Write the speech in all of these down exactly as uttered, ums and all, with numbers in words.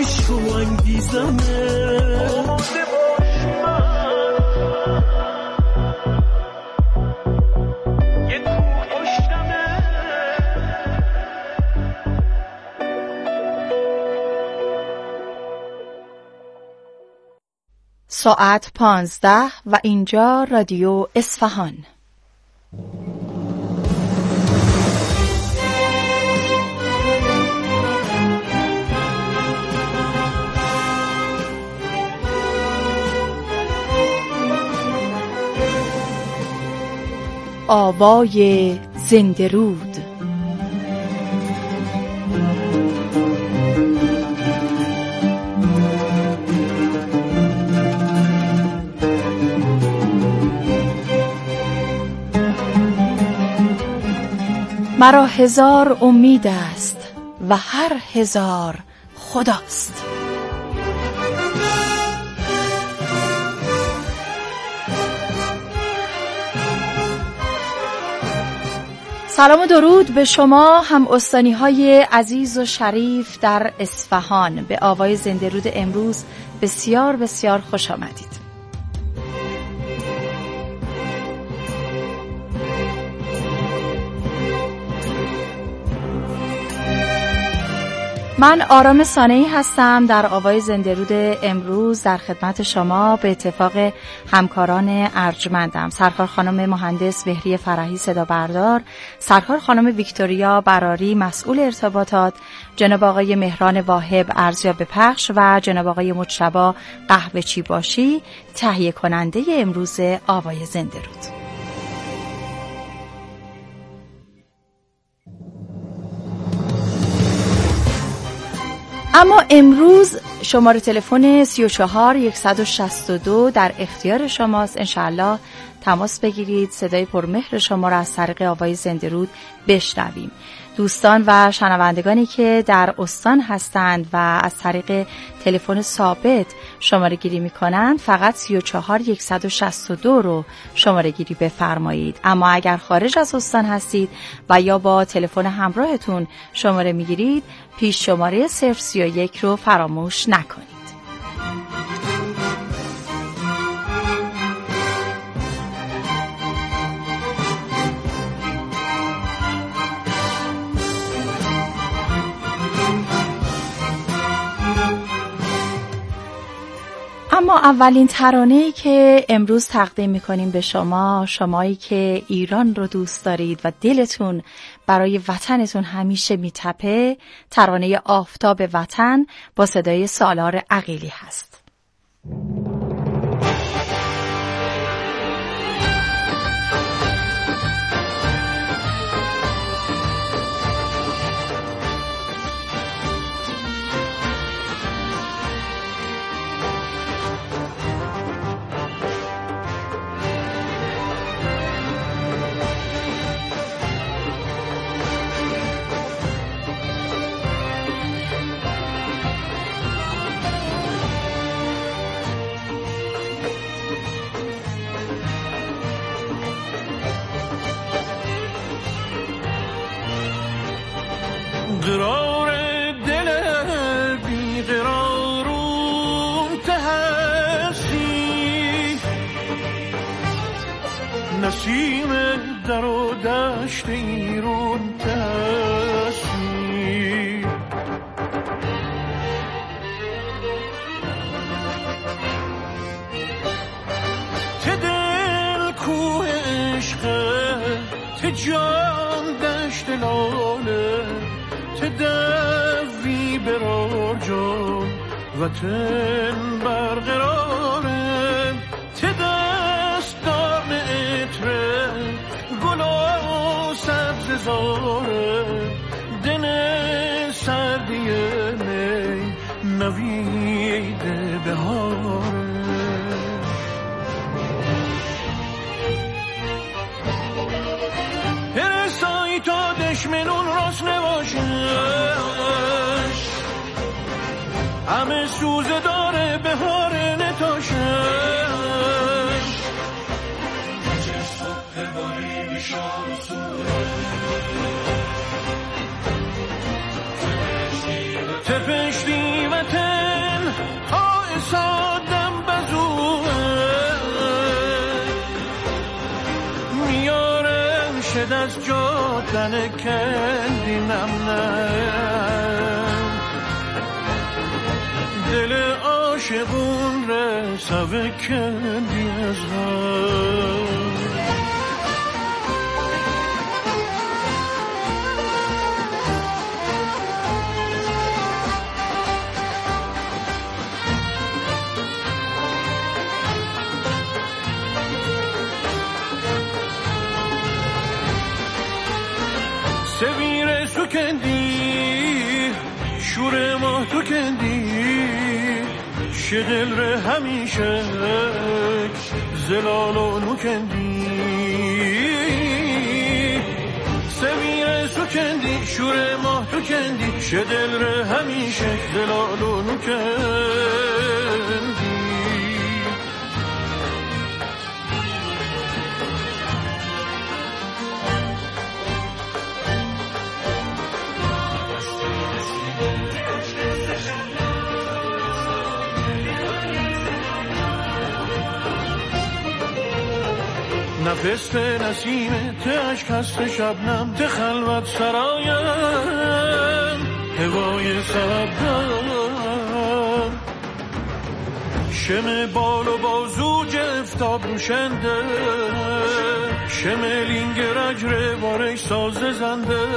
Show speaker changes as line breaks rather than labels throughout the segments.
عشق و انگیزمه. آماده باش من یه کوه پشتمه.
ساعت پانزده و اینجا رادیو اصفهان. آوای زنده رود. مرا هزار امید است و هر هزار خداست. سلام و درود به شما هم استانی های عزیز و شریف در اصفهان. به آوای زنده رود امروز بسیار بسیار خوش آمدید. من آرام صانعی هستم. در آوای زنده رود امروز در خدمت شما به اتفاق همکاران ارجمندم: سرکار خانم مهندس بهری فرحی صدا بردار، سرکار خانم ویکتوریا براری مسئول ارتباطات، جناب آقای مهران واهب ارزیاب پخش و جناب آقای مجتبی قهوه چی باشی تهیه کننده امروز آوای زنده رود. اما امروز شماره تلفن سی و چهار صد و شصت و دو در اختیار شماست. انشاءالله تماس بگیرید، صدای پرمهر شما را از طریق آوای زنده رود بشنویم. دوستان و شنوندگانی که در استان هستند و از طریق تلفن ثابت شماره گیری می کنند فقط سی و چهار صد و شصت و دو رو شماره گیری بفرمایید. اما اگر خارج از استان هستید و یا با تلفن همراهتون شماره می گیرید پیش شماره صفر سی و یک رو فراموش نکنید. اما اولین ترانه‌ای که امروز تقدیم می‌کنیم به شما، شمایی که ایران رو دوست دارید و دلتون برای وطنتون همیشه میتپه، ترانه آفتاب وطن با صدای سالار عقیلی هست.
قرار دل بی قرارون تهستی، نسیم در و دشت ایرون تهستی. ته دل کوه عشقه، ته جان دشت لاله، تدوی برار جان وطن برقراره، تدستان عطره گل و سبز زاره، دن سردی نی نوید بهاره. پرستایی تا دشمنون راست نباشه، همه سوزه داره بهار نتاشه. تپشتی و تپشتی به دست جاتن کندی نم نم دل عاشقون رسوه کندی از هم سویر تو کندی شور ماه تو کندی شدل ره همیشه زلالو نو کندی سویر تو کندی شور ماه تو کندی شدل ره همیشه زلالو نو کندی نفس نسیم ته اشک هست شبنم ته خلوت سرایم هوای سبدم شم بال و بازو جفتاب روشنده شم لینگ رجر بارش ساز زنده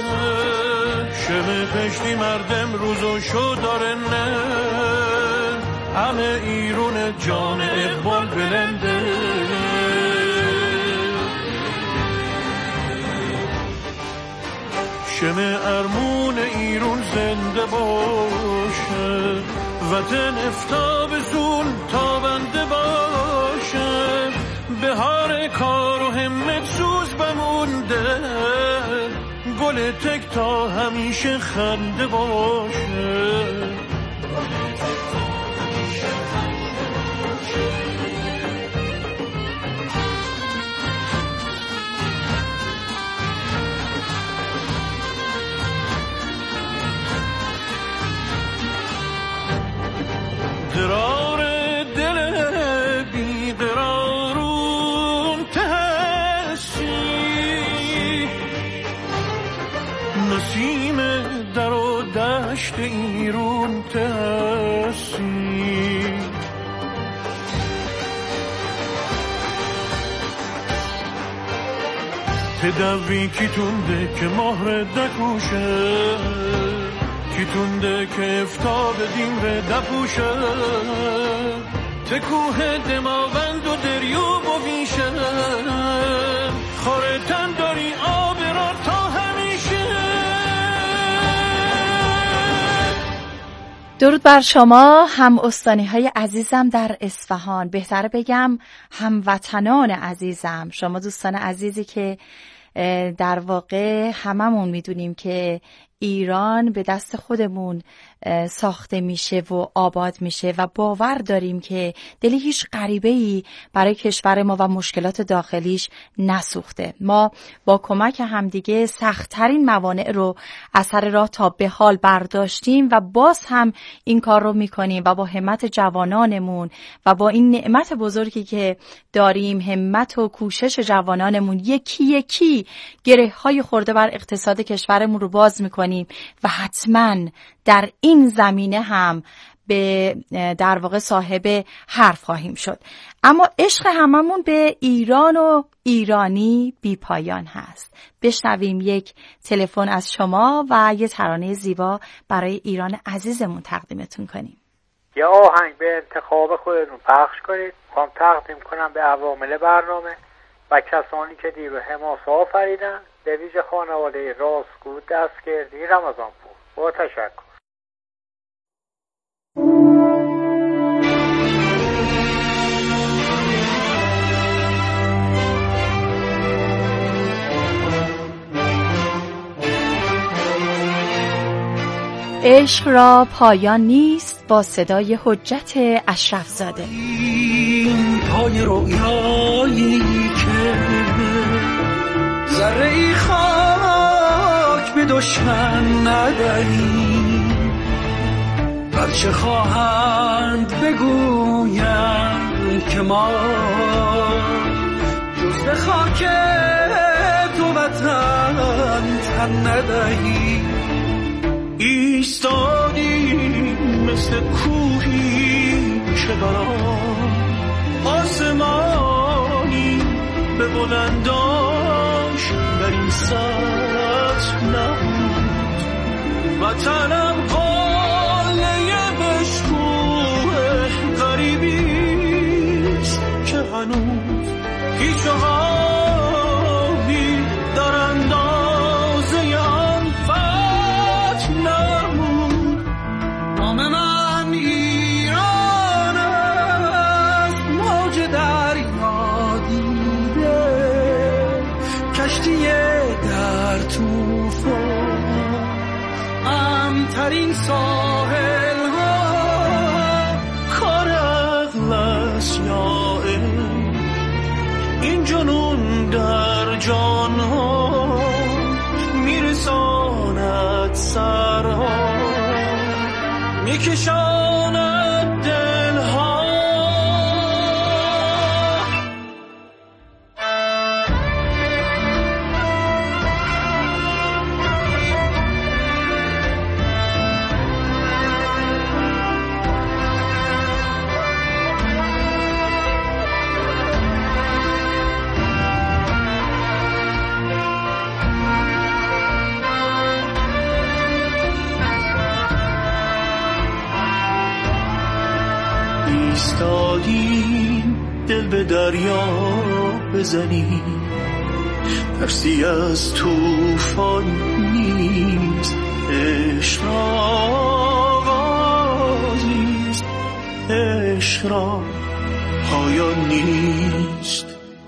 شم پشتی مردم روزو شو داره نه همه ایرون جان اقبال بلنده شم ارمون ایرون زنده باشه وطن افتاب زون تابنده باشه بهار کار و همت سوز بمونده گل تک تا همیشه خنده باشه قرار دل بیقرارون تهستی نسیم در و دشت ایرون تهستی تدوی کی تونده که مهر دکوشه کی تونده که افتاب دین ره دپوشه تکوه دماوند و دریو بویشه خورتن داری آب را تا همیشه.
درود بر شما هم استانی های عزیزم در اصفهان، بهتره بگم هموطنان عزیزم، شما دوستان عزیزی که در واقع هممون میدونیم که ایران به دست خودمون ساخته میشه و آباد میشه و باور داریم که دلی هیچ غریبه‌ای برای کشور ما و مشکلات داخلیش نسوخته. ما با کمک همدیگه سخت‌ترین موانع رو از سر راه تا به حال برداشتیم و باز هم این کار رو میکنیم و با همت جوانانمون و با این نعمت بزرگی که داریم، همت و کوشش جوانانمون، یکی یکی گره‌های خورده بر اقتصاد کشورمون رو باز میکنیم و حتماً در این زمینه هم به در واقع صاحب حرف خواهیم شد. اما عشق هممون به ایران و ایرانی بی پایان هست. بشنویم یک تلفن از شما و یه ترانه زیبا برای ایران عزیزمون تقدیمتون کنیم.
یه آهنگ به انتخاب خودتون پخش کنید. میخوام تقدیم کنم به عوامل برنامه و کسانی که دیر و حماسه آفریدن، به ویژه خانواده راستگو دستگردی رمضانپور. با تشکر.
عشق را پایان نیست با صدای حجت اشرف زاده.
این پای رویایی که ذره خاک به دشمن ندهی، هرچه خواهند بگویند که ما جز به خاک تو و خواهند تن ندهی.
ایستادی مثل کوهی که برام آسمانی به بلنداش در این سطح نبود. وطنم قاله بشکوه غریبیست که هنوز هیچ آبی در اندازه آن فتح نبود.
نام من ایران است، موج دریا دیده، کشتی در طوفان، امترین ساحل ها،
کار عقل است یا این جنون در جان ها میرساند سرها، میکشاند دل ها. ایستادیم دل به دریا بزنیم، ترسی از طوفان نیست، عشق را آغازیست، عشق را پایان نیست.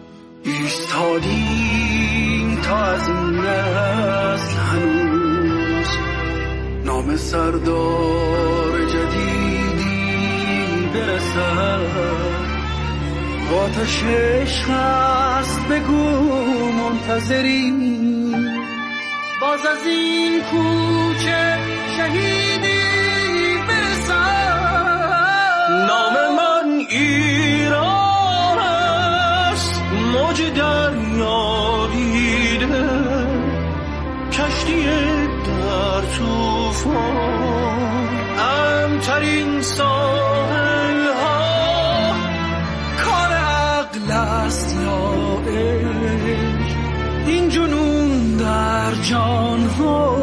ایستادیم تا از این نسل هنوز نام سردار جدیدی برسد. آتش عشق است بگو منتظری، باز از این کوچه شهیدی برسد.
نام من ایران است، موج دریا دیده، کشتی در طوفان، امترین ساحل ها،
کار عقل است یا عشق، این جنون در جان ها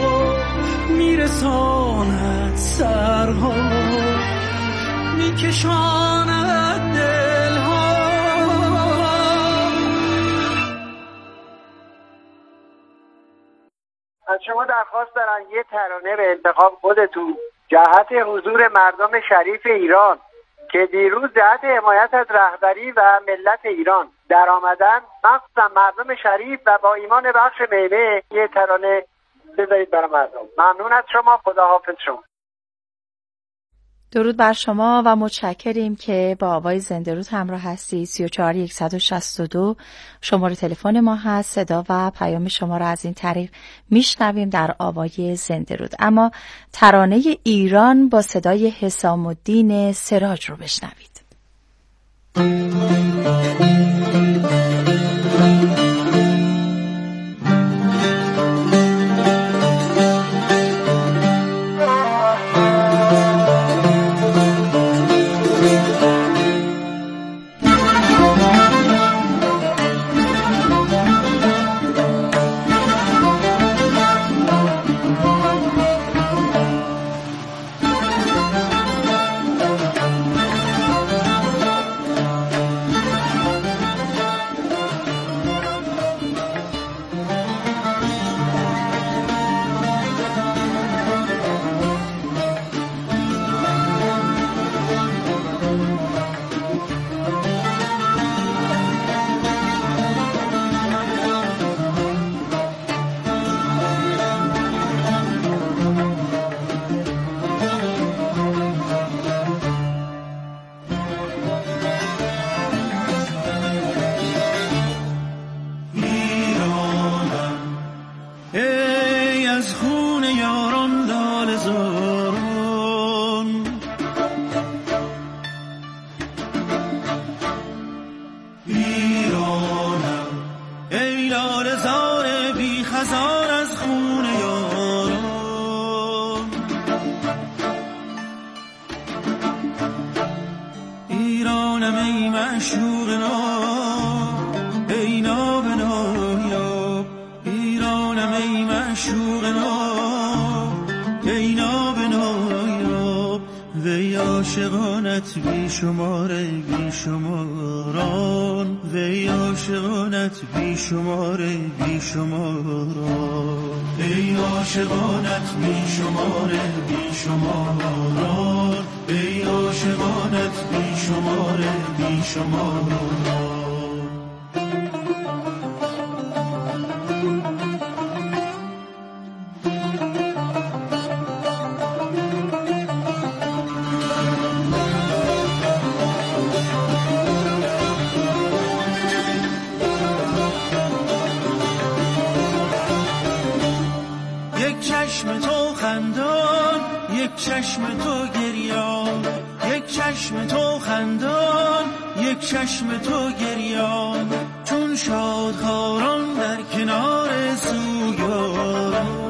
میرساند سرها، میکشاند دل ها.
از شما درخواست دارم یه ترانه به انتخاب خودتون جهت حضور مردم شریف ایران که دیروز جهت حمایت از رهبری و ملت ایران در آمدن، مخصوصا مردم شریف و با ایمان بخش میمه، یه ترانه بذارید برای مردم. ممنون از شما، خداحافظ شما.
درود بر شما و متشکریم که با آوای زنده رود همراه هستید. سی و چهار صد و شصت و دو شماره تلفن ما هست. صدا و پیام شما را از این طریق میشنویم در آوای زنده رود. اما ترانه ایران با صدای حسام الدین سراج رو بشنوید.
معشوق ناب ای ناب نایاب ایرانم ای معشوق ناب ای ناب نایاب وی عاشقانت بی شماره بی شماران وی عاشقانت بی شماره بی شماران ای عاشقانت بی شماره بی شماران ای عاشقانت بی شماره بی شماران. چشم تو خندان یک چشم تو گریان یک چشم تو خندان یک چشم تو گریان چون شادخواران در کنار سوگواران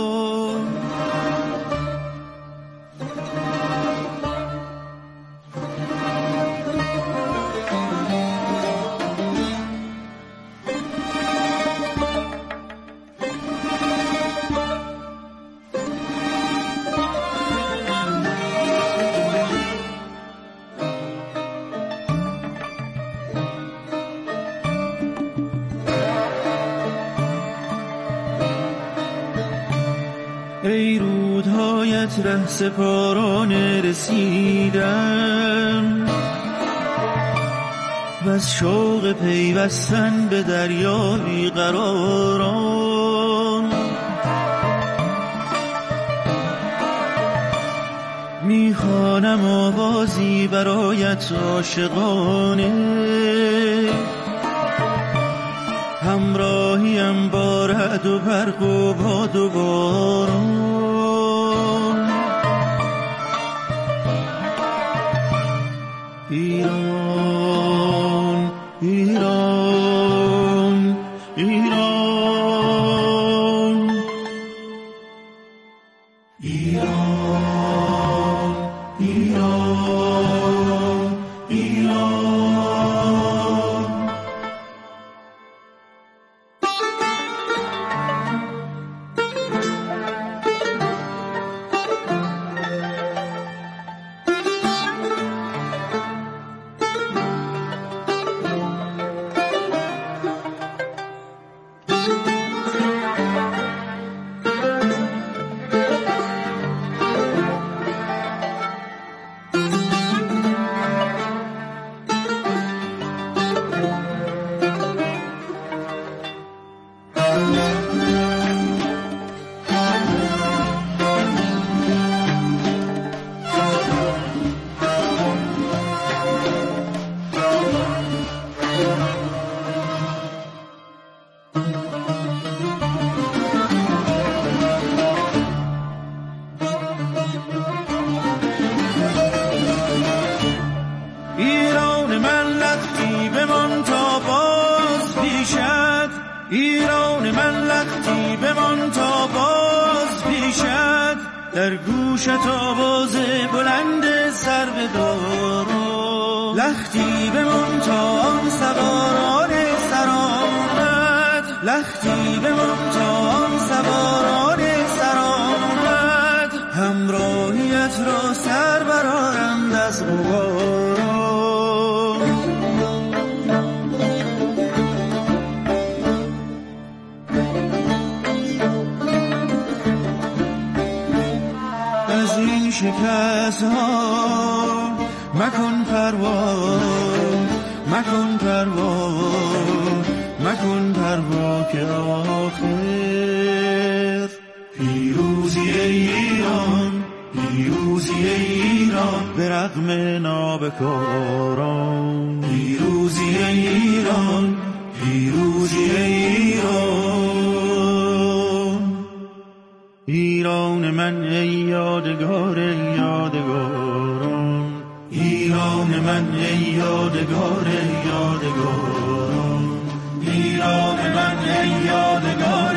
ای رودهایت ره سپارانه رسیدم و از شوق پیوستن به دریا بیقراران میخوانم آوازی برایت عاشقانه همراهیم با رعد و برق و باد و باران ایران ایران ایران ایران ایران ایران ایران من لختی بمان تا باز پیشت در گوشت آواز بلند سر بدار لختی بمان تا آن سواران سرآمد لختی بمان تا آن سواران سرآمد همراهیت را سر برآرند از غبار شکست ها مکن پروا مکن پروا مکن پروا که آخر پیروزی ایران پیروزی ایران به رغم نابکاران پیروزی ایران پیروزی ایران ایران من ای یادگار یادگاران ایران من ای یادگار یادگاران ایران من ای یادگار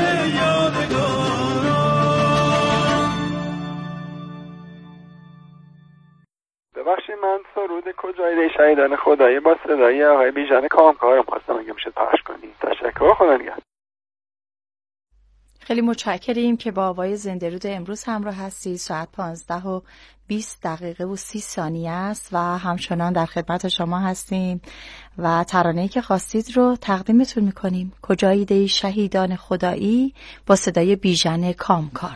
یادگاران.
ببخشید من سرود کجای شهیدان خدایی با صدای آقای بیژن کامکارم خواستم اگه میشه پخش کنید. تشکر، خدا نگهدار.
خیلی متشکریم که با آوای زنده رود امروز همراه هستید. ساعت پانزده و بیست دقیقه و سی ثانیه است و همچنان در خدمت شما هستیم و ترانه‌ای که خواستید رو تقدیمتون میکنیم. کجای دی شهیدان خدایی با صدای بیژن کامکار.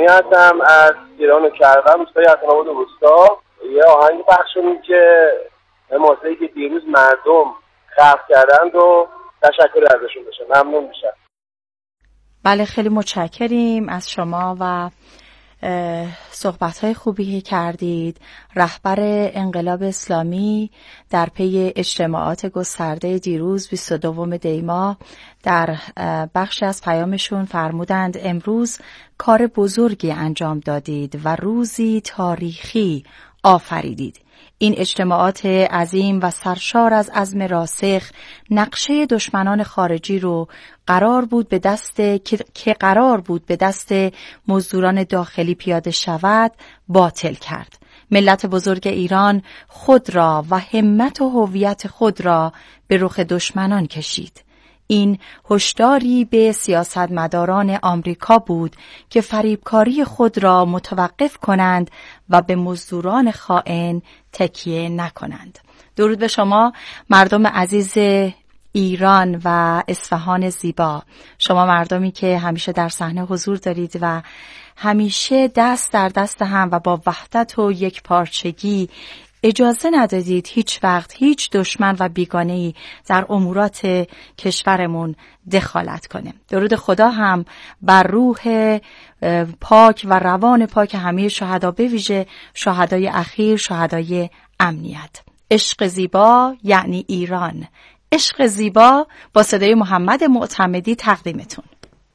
رحمانی هستم از ایران و کردم روستای حسن‌آباد روستا. یه آهنگ پخش کنید که حماسه‌ای که دیروز مردم خلق کردند و تشکر ازشون بشه. ممنون میشم.
بله خیلی متشکریم از شما و صحبت‌های خوبی کردید. رهبر انقلاب اسلامی در پی اجتماعات گسترده دیروز بیست و دوم دی ماه در بخشی از پیامشون فرمودند امروز کار بزرگی انجام دادید و روزی تاریخی آفریدید. این اجتماعات عظیم و سرشار از عزم راسخ نقشه دشمنان خارجی رو قرار بود به دست که قرار بود به دست مزدوران داخلی پیاده شود باطل کرد. ملت بزرگ ایران خود را و همت و هویت خود را به رخ دشمنان کشید. این هشداری به سیاستمداران آمریکا بود که فریبکاری خود را متوقف کنند و به مزدوران خائن تکیه نکنند. درود به شما مردم عزیز ایران و اصفهان زیبا، شما مردمی که همیشه در صحنه حضور دارید و همیشه دست در دست هم و با وحدت و یک پارچگی اجازه ندادید هیچ وقت هیچ دشمن و بیگانه‌ای در امورات کشورمون دخالت کنه. درود خدا هم بر روح پاک و روان پاک همه شهدا، به ویژه شهدای اخیر، شهدای امنیت. عشق زیبا یعنی ایران. عشق زیبا با صدای محمد معتمدی تقدیمتون.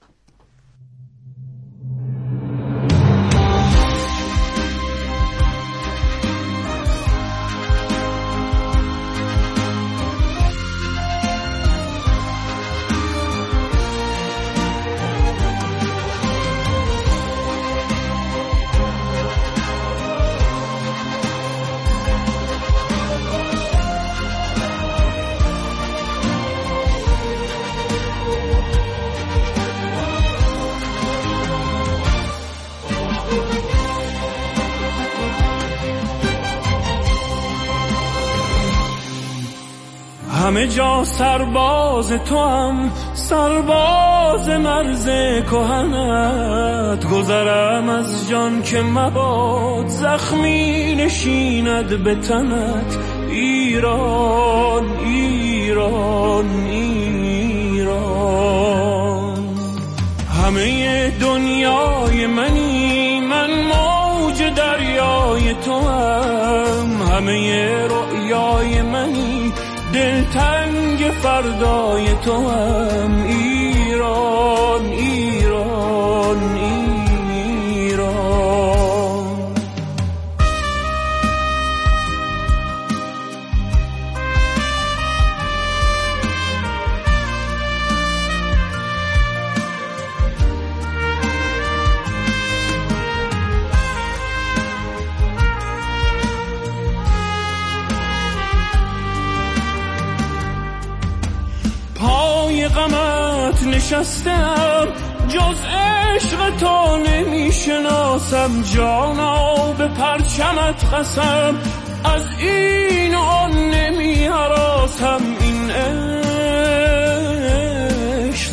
همه جا سرباز تو هم سرباز مرز کهنت، گذرم از جان که مباد زخمی نشیند به تنت. ایران ایران ایران همه دنیای منی، من موج دریای تو هم. همه رؤیای منی، دلتنگ فردای تو هم. ایران ایران ایران غمت نشستم، جز عشق تو نمی شناسم. جانا به پرچمت قسم، از این و آن نمی هراسم. این عشق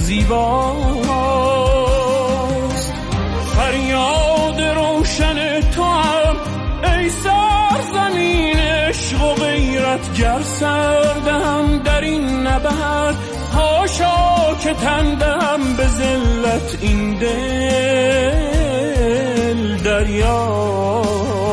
زیباست، فریاد روشن تو هم. ای سرزمین عشق و غیرت، گر سردم در این نبرد، هاشا که تندم به ذلت این دل دریا.